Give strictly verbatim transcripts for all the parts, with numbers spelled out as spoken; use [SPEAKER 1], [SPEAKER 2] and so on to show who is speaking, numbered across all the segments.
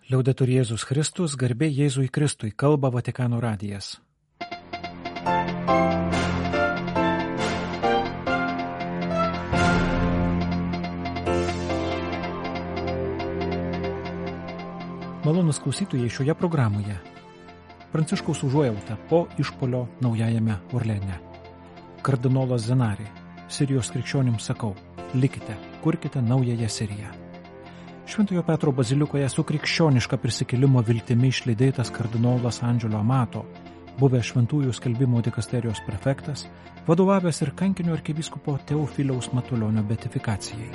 [SPEAKER 1] Liaudetur Jėzus Kristus, garbė Jėzui Kristui, kalba Vatikano radijas. Malonūs klausytojai, šioje programoje Pranciškaus užuojauta po išpuolio Naujajame Orleane. Kardinolas Zenari, Sirijos krikščionims sakau, likite, kurkite naująją Siriją. Šventojo Petro bazilikoje su krikščioniška prisikėlimo viltimi išlydėtas kardinolas Andželo Amato, buvęs šventųjų skelbimo dikasterijos prefektas, vadovavęs ir kankinio arkivyskupo Teofiliaus Matulionio beatifikacijai.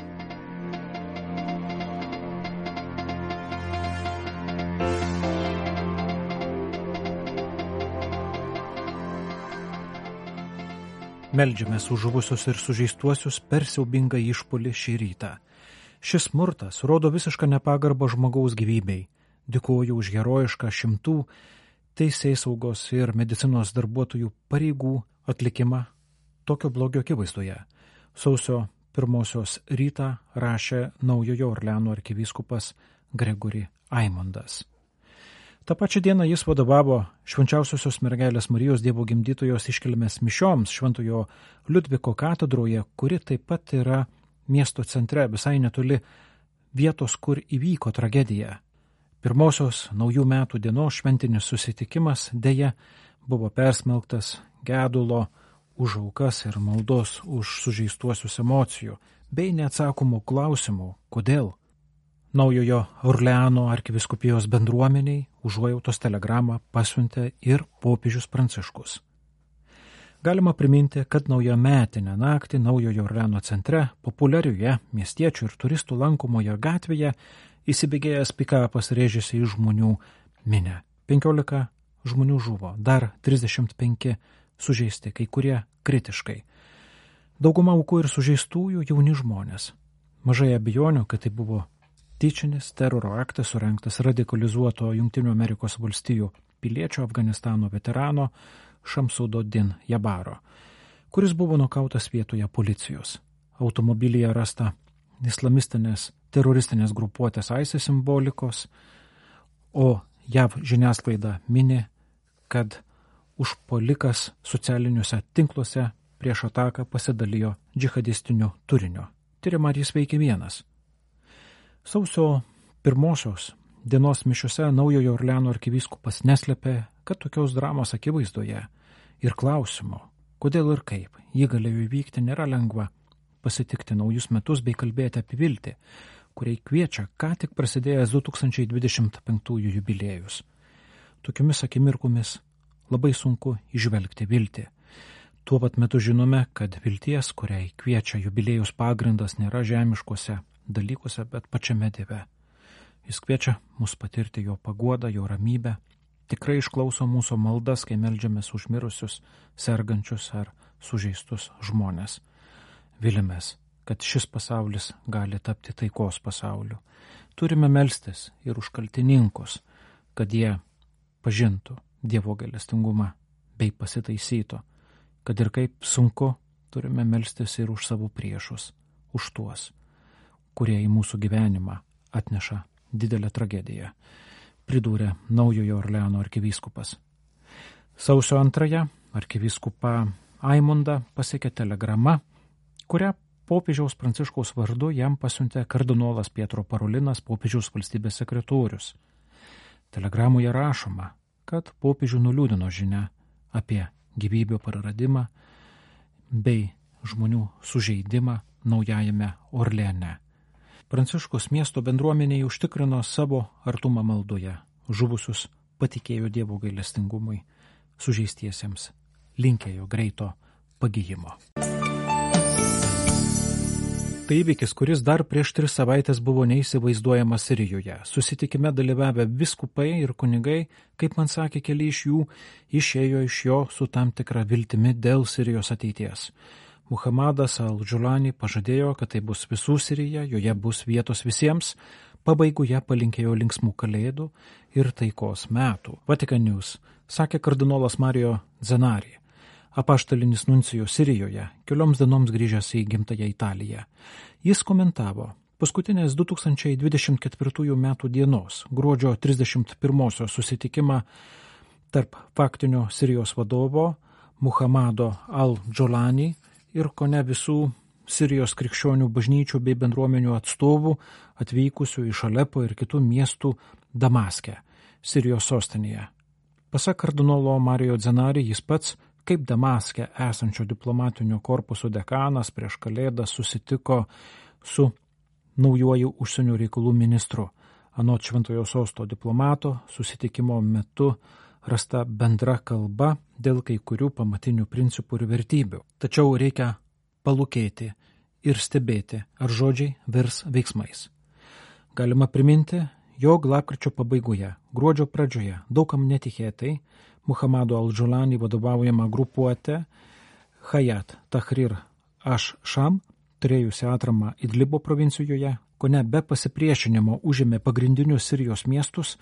[SPEAKER 1] Meldžiamės už žuvusius ir sužeistuosius per siaubingą išpuolį šį rytą. Šis smurtas rodo visišką nepagarbą žmogaus gyvybei. Dėkoju už herojišką šimtų teisėsaugos ir medicinos darbuotojų pareigų atlikimą tokio blogio akivaizdoje. Sausio pirmosios rytą rašė Naujojo Orleano arkivyskupas Gregory Aimondas. Ta pačia diena jis vadovavo Švenčiausiosios mergelės Marijos Dievo gimdytojos iškilmės mišioms Šventojo Liudviko katedroje, kuri taip pat yra miesto centre, visai netoli vietos, kur įvyko tragedija. Pirmosios naujų metų dienos šventinis susitikimas deja buvo persmelktas gedulo už aukas ir maldos už sužeistuosius emocijų, bei neatsakomų klausimų, kodėl. Naujojo Orleano arkivyskupijos bendruomeniai užuojautos telegramą pasiuntė ir popiežius Pranciškus. Galima priminti, kad naujametinę naktį Naujojo Orleano centre, populiarioje miestiečių ir turistų lankomoje gatvėje, įsibėgėjęs pikapas rėžėsi į žmonių minę. penkiolika žmonių žuvo, dar trisdešimt penki sužeisti, kai kurie kritiškai. Dauguma aukų ir sužeistųjų jauni žmonės. Mažai abejonių, kad tai buvo tyčinis teroro aktas surengtas radikalizuoto Jungtinių Amerikos valstijų piliečio Afganistano veterano Šamsudo Din Jabaro, kuris buvo nukautas vietoje policijos. Automobilyje rasta islamistinės teroristinės grupuotės ISIS simbolikos, o J A V žiniasklaida mini, kad užpuolikas socialiniuose tinkluose prieš ataką pasidalijo džihadistiniu turiniu. Tiriama, ar jis veikė vienas. Sausio pirmosios dienos mišiose Naujojo Orleano arkivyskupas neslėpė, kad tokios dramos akivaizdoje ir klausimo, kodėl ir kaip jį galėjo įvykti, nėra lengva pasitikti naujus metus bei kalbėti apie viltį, kuriai kviečia ką tik prasidėjęs du tūkstančiai dvidešimt penktųjų jubiliejus. Tokiomis akimirkomis labai sunku įžvelgti viltį. Tuo pat metu žinome, kad vilties, kuriai kviečia jubiliejus pagrindas, nėra žemiškose dalykuose, bet pačiame Dieve. Jis kviečia mus patirti jo paguodą, jo ramybę, tikrai išklauso mūsų maldas, kai meldžiamės už mirusius, sergančius ar sužeistus žmonės. Vilimės, kad šis pasaulis gali tapti taikos pasauliu. Turime melstis ir už kaltininkus, kad jie pažintų Dievo gailestingumą bei pasitaisytų, kad ir kaip sunku, turime melstis ir už savo priešus, už tuos, kurie į mūsų gyvenimą atneša didelę tragediją, pridūrė Naujojo Orleano arkivyskupas. Sausio antrąją arkivyskupą Aimondą pasiekė telegrama, kurią popiežiaus Pranciškaus vardu jam pasiuntė kardinolas Pietro Parolinas, popiežiaus valstybės sekretorius. Telegramoje rašoma, kad popiežių nuliūdino žinia apie gyvybių praradimą bei žmonių sužeidimą Naujajame Orleane. Pranciškus miesto bendruomeniai užtikrino savo artumą maldoje, žuvusius patikėjo Dievo gailestingumui, sužeistiesiems linkėjo greito pagijimo. Tai įvykis, kuris dar prieš tris savaitės buvo neįsivaizduojamas Sirijoje. Susitikime dalyvavę vyskupai ir kunigai, kaip man sakė keli iš jų, išėjo iš jo su tam tikra viltimi dėl Sirijos ateities. Muhammadas al-Džulani pažadėjo, kad tai bus visų Sirija, joje bus vietos visiems, pabaigoje palinkėjo linksmų kalėdų ir taikos metų. Vatican News sakė kardinolas Mario Zenari, apaštalinis nuncijus Sirijoje, kelioms dienoms grįžęs į gimtąją Italiją. Jis komentavo, paskutinės du tūkstančiai dvidešimt ketvirtųjų metų dienos, gruodžio trisdešimt pirmosios susitikimą tarp faktinio Sirijos vadovo Muhamado al-Džolani ir kone visų Sirijos krikščionių bažnyčių bei bendruomenių atstovų atvykusių iš Alepo ir kitų miestų Damaske, Sirijos sostinėje. Pasak kardinolo Mario Zenari, jis pats, kaip Damaske esančio diplomatinio korpuso dekanas, prieš Kalėdas susitiko su naujuoju užsienio reikalų ministru. Anot Šventojo Sosto diplomato, susitikimo metu rasta bendra kalba dėl kai kurių pamatinių principų ir vertybių. Tačiau reikia palūkėti ir stebėti, ar žodžiai virs veiksmais. Galima priminti, jog lapkričio pabaigoje, gruodžio pradžioje, daugam netikėtai, Muhamado al-Džolani vadovaujama grupuotė Hayat Tahrir Ash-Sham, turėjusi atramą Idlibo provincijoje, kone be pasipriešinimo užėmė pagrindinius Sirijos miestus,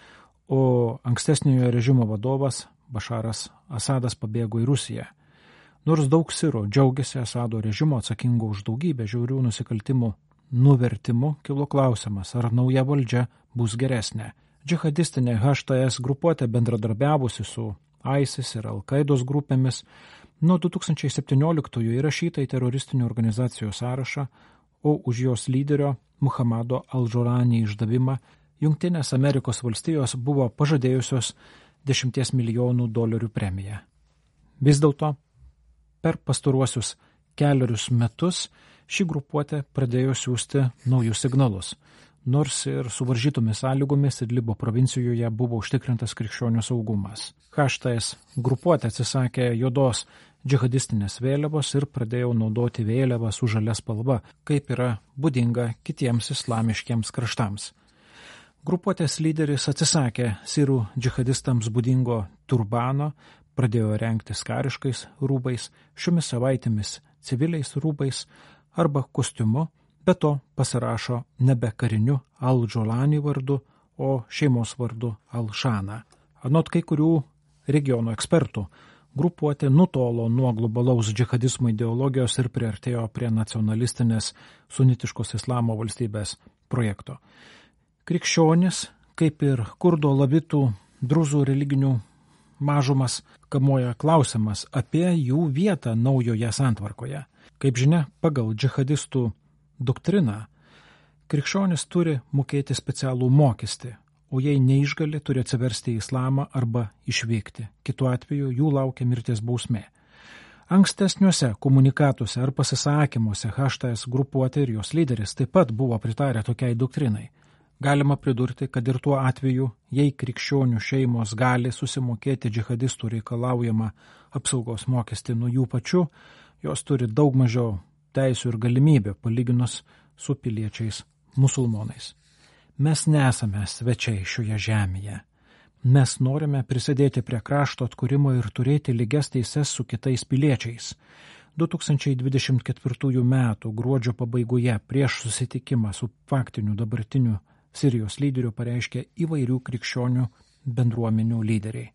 [SPEAKER 1] o ankstesniojo režimo vadovas Bašaras Asadas pabėgo į Rusiją. Nors daug sirų džiaugiasi Asado režimo atsakingo už daugybę žiaurių nusikaltimų nuvertimu, kilo klausimas, ar nauja valdžia bus geresnė. Džihadistinė H T S grupuotė bendradarbiavusi su ISIS ir Al-Qaidos grupėmis nuo du tūkstančiai septynioliktųjų įrašyta į teroristinių organizacijų sąrašą, o už jos lyderio Muhamado al-Džolani išdavimą Jungtinės Amerikos valstijos buvo pažadėjusios dešimties milijonų dolerių premiją. Vis dėlto, per pastaruosius keliarius metus ši grupuotė pradėjo siųsti naujus signalus, nors ir suvaržytomis sąlygomis Idlibo provincijoje buvo užtikrintas krikščionių saugumas. H T S grupuotė atsisakė juodos džihadistinės vėliavos ir pradėjo naudoti vėliavą su žalia spalva, kaip yra būdinga kitiems islamiškiems kraštams. Grupuotės lyderis atsisakė sirų džihadistams būdingo turbano, pradėjo rengtis kariškais rūbais, šiomis savaitėmis civiliais rūbais arba kostiumu, be to pasirašo nebe kariniu al-Džolani vardu, o šeimos vardu al-Shana. Anot kai kurių regiono ekspertų, grupuotė nutolo nuo globalaus džihadizmo ideologijos ir priartėjo prie nacionalistinės sunitiškos islamo valstybės projekto. Krikščionis, kaip ir kurdo lavitų druzų religinių mažumas, kamuoja klausimas apie jų vietą naujoje santvarkoje. Kaip žinia, pagal džihadistų doktriną, krikščionis turi mokėti specialų mokestį, o jei neišgali, turi atsiversti į islamą arba išvykti. Kitu atveju jų laukia mirties bausmė. Ankstesniuose komunikatuose ar pasisakymuose H T S grupuotė ir jos lyderis taip pat buvo pritarę tokiai doktrinai. Galima pridurti, kad ir tuo atveju, jei krikščionių šeimos gali susimokėti džihadistų reikalaujamą apsaugos mokestį nuo jų pačių, jos turi daug mažiau teisių ir galimybę palyginus su piliečiais musulmonais. Mes nesame svečiai šioje žemėje. Mes norime prisidėti prie krašto atkūrimo ir turėti lygias teises su kitais piliečiais. du tūkstančiai dvidešimt ketvirtųjų metų gruodžio pabaigoje prieš susitikimą su faktiniu dabartiniu Sirijos lyderių pareiškė įvairių krikščionių bendruomenių lyderiai.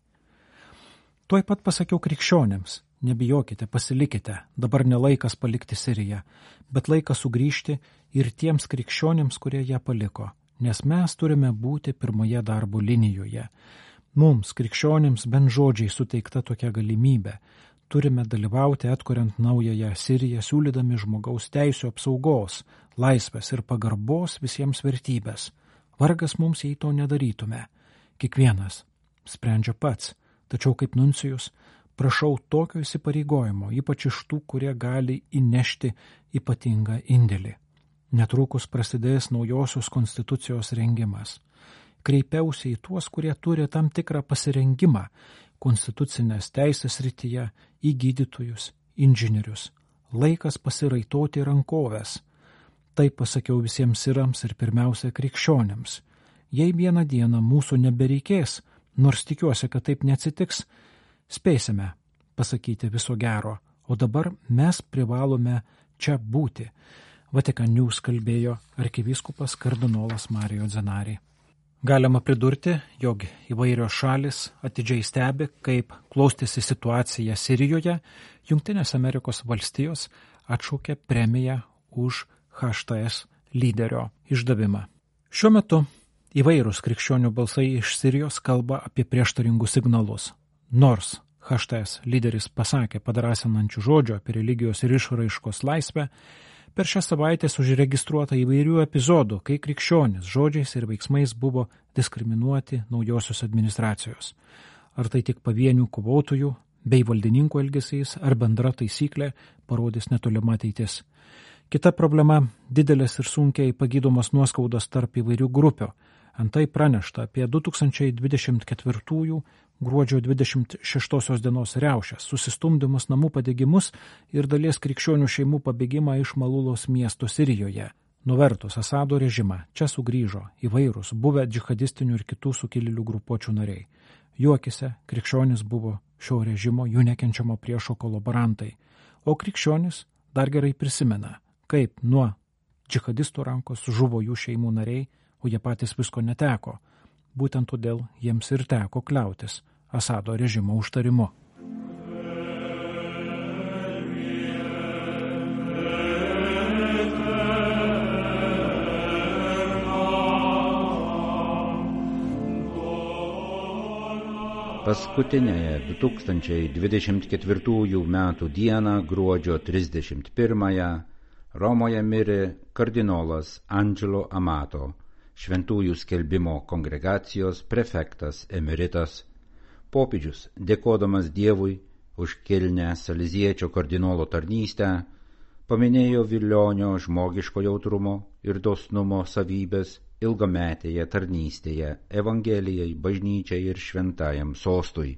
[SPEAKER 1] Tuoj pat pasakiau krikščionėms, nebijokite, pasilikite, dabar ne laikas palikti Siriją, bet laikas sugrįžti ir tiems krikščionėms, kurie ją paliko, nes mes turime būti pirmoje darbo linijoje. Mums, krikščionėms, bent žodžiai suteikta tokia galimybė. Turime dalyvauti atkuriant naująją Siriją, siūlydami žmogaus teisių apsaugos, laisvės ir pagarbos visiems vertybės. Vargas mums, jei to nedarytume. Kiekvienas sprendžia pats, tačiau kaip nuncijus prašau tokio įsipareigojimo, ypač iš tų, kurie gali įnešti ypatingą indėlį. Netrukus prasidės naujosios konstitucijos rengimas. Kreipiausi į tuos, kurie turi tam tikrą pasirengimą konstitucinės teisės srityje, į gydytojus, inžinierius. Laikas pasiraitoti rankovės. Tai pasakiau visiems sirams ir pirmiausia krikščionėms. Jei vieną dieną mūsų nebereikės, nors tikiuosi, kad taip neatsitiks, spėsime pasakyti viso gero, o dabar mes privalome čia būti. Vatikan News kalbėjo arkivyskupas kardinolas Mario Zenari. Galima pridurti, jog įvairios šalis atidžiai stebi, kaip klostėsi situacija Sirijoje. Jungtinės Amerikos valstijos atšaukė premiją už H T S lyderio išdavimą. Šiuo metu įvairūs krikščionių balsai iš Sirijos kalba apie prieštaringus signalus. Nors H T S lyderis pasakė padrasinančių žodžių apie religijos ir išraiškos laisvę, per šią savaitę užregistruota įvairių epizodų, kai krikščionys žodžiais ir veiksmais buvo diskriminuoti naujosios administracijos. Ar tai tik pavienių kovotojų bei valdininkų elgesys, ar bendra taisyklė, parodys netolima ateitis. Kita problema – didelės ir sunkiai pagydomos nuoskaudos tarp įvairių grupių. Antai pranešta apie du tūkstančiai dvidešimt ketvirtųjų gruodžio dvidešimt šeštosios dienos riaušes, susistumdymus, namų padegimus ir dalies krikščionių šeimų pabėgimą iš Malulos miesto Sirijoje. Nuvertus Asado režimą, čia sugrįžo įvairūs buvę džihadistinių ir kitų sukilėlių grupuočių nariai. Jų akise krikščionys buvo šio režimo jų nekenčiamo priešo kolaborantai, o krikščionys dar gerai prisimena, kaip nuo džihadistų rankos žuvo jų šeimų nariai, o jie patys visko neteko. Būtent todėl jiems ir teko kliautis Asado režimo užtarimu.
[SPEAKER 2] Paskutinėje du tūkstančiai dvidešimt ketvirtųjų metų dieną, gruodžio trisdešimt pirmąją, Romoje mirė kardinolas Angelo Amato, Šventųjų skelbimo kongregacijos prefektas emeritas. Popiežius, dėkodamas Dievui už kilnią saliziečio kardinolo tarnystę, paminėjo Vilionio žmogiško jautrumo ir dosnumo savybės ilgametėje tarnystėje Evangelijai, bažnyčiai ir šventajam sostui.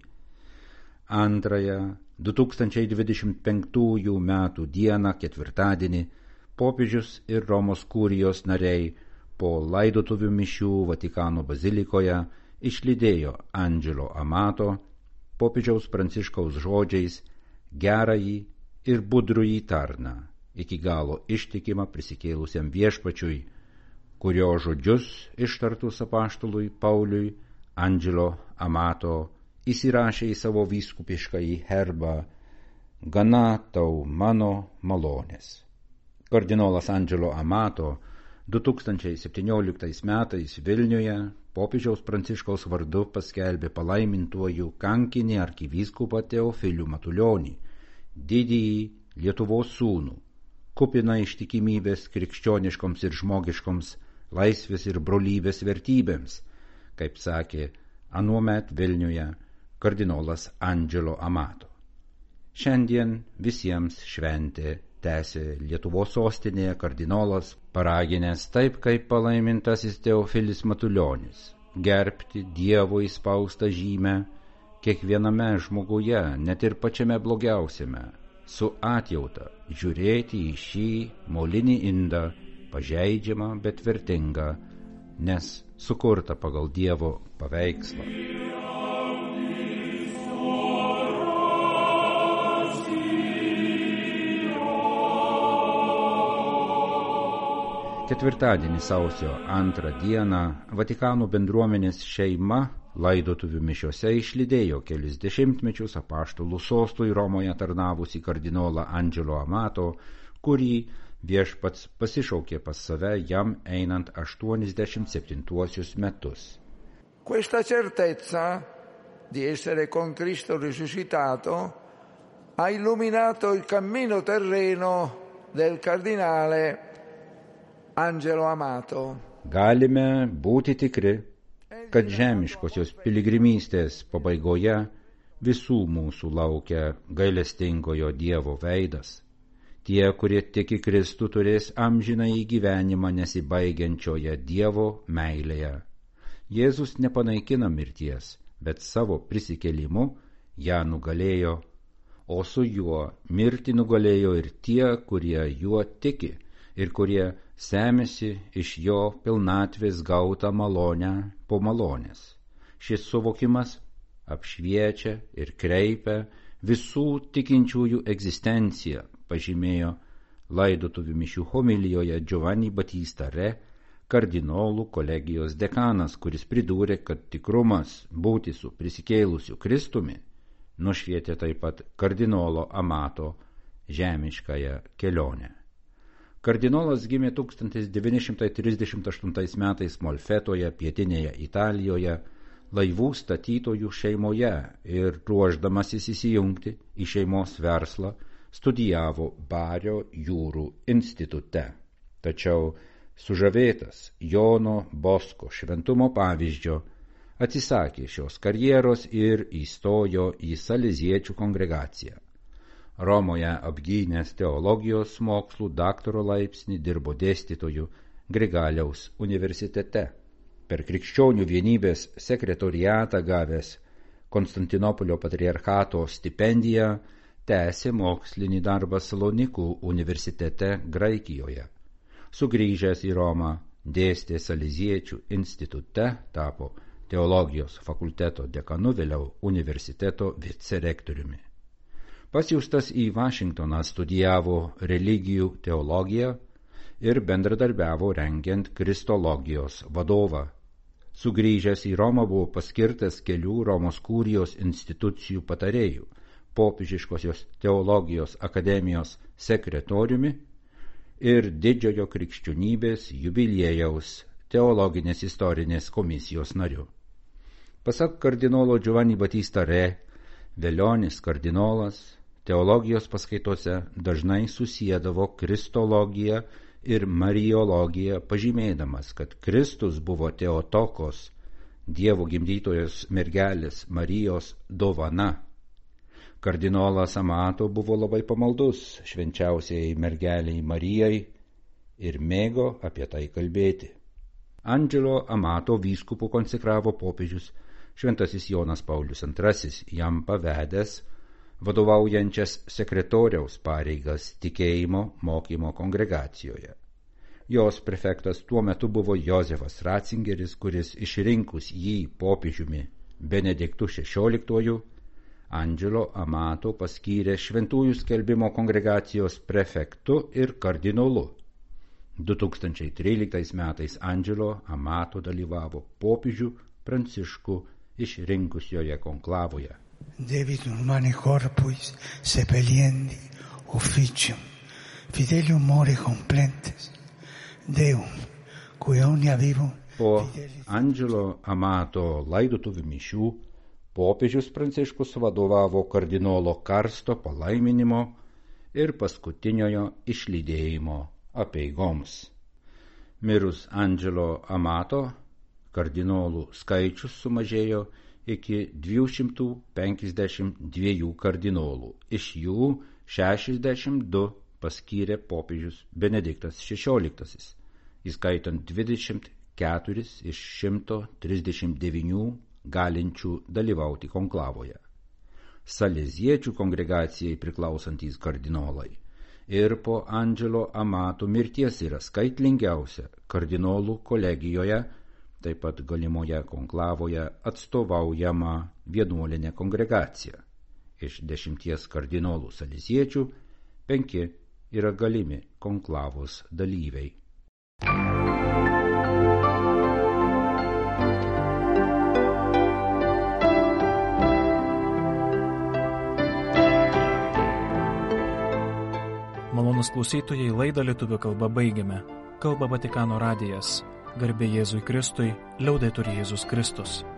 [SPEAKER 2] Antrąją du tūkstančiai dvidešimt penktųjų metų dieną, ketvirtadienį, popiežius ir Romos kurijos nariai po laidotuvių mišių Vatikano bazilikoje išlydėjo Angelo Amato popiežiaus Pranciškaus žodžiais gerąjį ir budrųjį tarną, iki galo ištikimą prisikėlusiam viešpačiui, kurio žodžius ištartus apaštalui Pauliui Angelo Amato įsirašė į savo vyskupiškąjį herbą gana tau mano malonės. Kardinolas Angelo Amato du tūkstančiai septynioliktais metais Vilniuje popiežiaus Pranciškaus vardu paskelbė palaimintuoju kankinį arkivyskupą Teofilių Matulionį, didįjį Lietuvos sūnų, kupiną ištikimybės krikščioniškoms ir žmogiškoms laisvės ir brolybės vertybėms, kaip sakė anuomet Vilniuje kardinolas Angelo Amato. Šiandien visiems šventė tęsė Lietuvos sostinėje kardinolas, paraginęs taip kaip palaimintasis Teofilis Matulionis, gerbti Dievo įspaustą žymę kiekviename žmoguje, net ir pačiame blogiausiame, su atjauta žiūrėti į šį molinį indą, pažeidžiamą, bet vertingą, nes sukurta pagal Dievo paveikslą. Ketvirtadienį sausio antrą dieną Vatikano bendruomenės šeima laidotuvių mišiose išlydėjo kelis dešimtmečius apaštalų sostui Romoje tarnavusį kardinolą Angelo Amato, kurį viešpats pasišaukė pas save jam einant aštuoniasdešimt septintuosius metus.
[SPEAKER 3] Questa certezza di essere con Cristo risuscitato ha illuminato il cammino terreno del cardinale Angelo Amato.
[SPEAKER 2] Galime būti tikri, kad žemiškosios piligrimystės pabaigoje visų mūsų laukia gailestingojo Dievo veidas. Tie, kurie tiki Kristų, turės amžinąjį gyvenimą nesibaigiančioje Dievo meilėje. Jėzus nepanaikina mirties, bet savo prisikėlimu ją nugalėjo, o su juo mirtį nugalėjo ir tie, kurie juo tiki ir kurie semėsi iš jo pilnatvės gautą malonę po malonės. Šis suvokimas apšviečia ir kreipia visų tikinčiųjų egzistenciją, pažymėjo laidotuvių mišių homilijoje Giovanni Battista Re, kardinolų kolegijos dekanas, kuris pridūrė, kad tikrumas būti su prisikėlusiu Kristumi nušvietė taip pat kardinolo Amato žemiškąją kelionę. Kardinolas gimė tūkstantis devyni šimtai trisdešimt aštuntais metais Molfetoje, pietinėje Italijoje, laivų statytojų šeimoje ir ruošdamasis įsijungti į šeimos verslą, studijavo Bario jūrų institute. Tačiau sužavėtas Jono Bosko šventumo pavyzdžio atsisakė šios karjeros ir įstojo į Saleziečių kongregaciją. Romoje apgynęs teologijos mokslų daktaro laipsnį dirbo dėstytoju Grigaliaus universitete. Per Krikščionių vienybės sekretoriatą gavęs Konstantinopolio patriarchato stipendiją tęsė mokslinį darbą Salonikų universitete Graikijoje. Sugrįžęs į Romą dėstė Saleziečių institute, tapo teologijos fakulteto dekanu, vėliau universiteto vicerektoriumi. Pasiųstas į Vašingtoną studijavo religijų teologiją ir bendradarbiavo rengiant kristologijos vadovą. Sugrįžęs į Romą buvo paskirtas kelių Romos kurijos institucijų patarėjų, popiežiškosios teologijos akademijos sekretoriumi ir didžiojo krikščionybės jubiliejaus teologinės istorinės komisijos nariu. Pasak kardinolo Giovanni Battista Re, Velionis kardinolas teologijos paskaitose dažnai susiedavo kristologiją ir mariologiją, pažymėdamas, kad Kristus buvo Teotokos, Dievo gimdytojos mergelės Marijos dovana. Kardinolas Amato buvo labai pamaldus švenčiausiai mergeliai Marijai ir mėgo apie tai kalbėti. Angelo Amato vyskupu konsekravo popiežius šventasis Jonas Paulius antrasis, jam pavedęs vadovaujančias sekretoriaus pareigas tikėjimo mokymo kongregacijoje. Jos prefektas tuo metu buvo Jozefas Ratzingeris, kuris išrinkus jį popiežiumi Benediktu šešioliktuoju, Angelo Amato paskyrė šventųjų skelbimo kongregacijos prefektu ir kardinolu. du tūkstančiai tryliktais metais Angelo Amato dalyvavo popiežių Pranciškų išrinkusioje konklavoje.
[SPEAKER 4] Debitum humani corporis sepeliendi officium fidelium more complentes Deum, cui omnia vivum.
[SPEAKER 2] Po Angelo Amato laidotuvių mišių popiežius Pranciškus vadovavo kardinolo Karsto palaiminimo ir paskutiniojo išlydėjimo apeigoms. Mirus Angelo Amato, kardinolų skaičius sumažėjo iki dviejų šimtų penkiasdešimt dviejų kardinolų, iš jų šešiasdešimt du paskyrė popiežius Benediktas šešioliktasis, įskaitant dvidešimt keturis iš šimto trisdešimt devynių galinčių dalyvauti konklavoje. Saleziečių kongregacijai priklausantys kardinolai ir po Angelo Amato mirties yra skaitlingiausia kardinolų kolegijoje, taip pat galimoje konklavoje atstovaujama vienuolinė kongregacija. Iš dešimties kardinolų saleziečių penki yra galimi konklavos dalyviai.
[SPEAKER 1] Malonūs klausytojai, laidą lietuvių kalba baigiame. Kalba Vatikano radijas. Garbė Jėzui Kristui, liaudetur Jėzus Kristus.